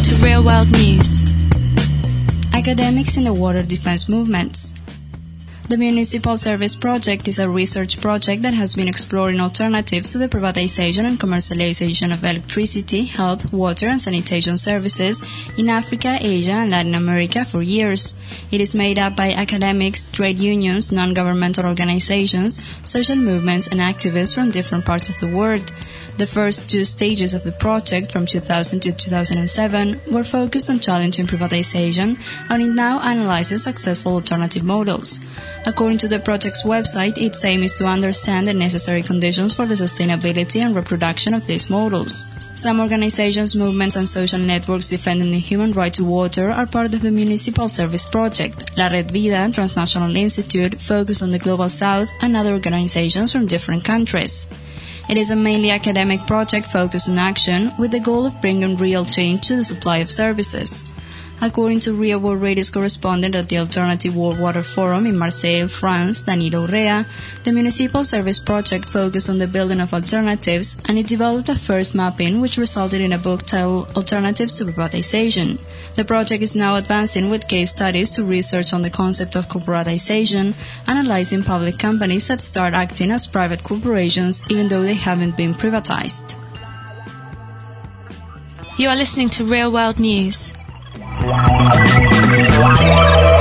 to Real World News. Academics in the water defense movements. The Municipal Service Project is a research project that has been exploring alternatives to the privatization and commercialization of electricity, health, water and sanitation services in Africa, Asia and Latin America for years. It is made up by academics, trade unions, non-governmental organizations, social movements and activists from different parts of the world. The first 2 stages of the project, from 2000 to 2007, were focused on challenging privatization, and it now analyzes successful alternative models. According to the project's website, its aim is to understand the necessary conditions for the sustainability and reproduction of these models. Some organizations, movements and social networks defending the human right to water are part of the Municipal Service Project. La Red Vida, Transnational Institute, Focus on the Global South, and other organizations from different countries. It is a mainly academic project focused on action with the goal of bringing real change to the supply of services. According to Real World Radio's correspondent at the Alternative World Water Forum in Marseille, France, Danilo Urrea, the Municipal Service Project focused on the building of alternatives, and it developed a first mapping which resulted in a book titled Alternatives to Privatization. The project is now advancing with case studies to research on the concept of corporatization, analyzing public companies that start acting as private corporations even though they haven't been privatized. You are listening to Real World News.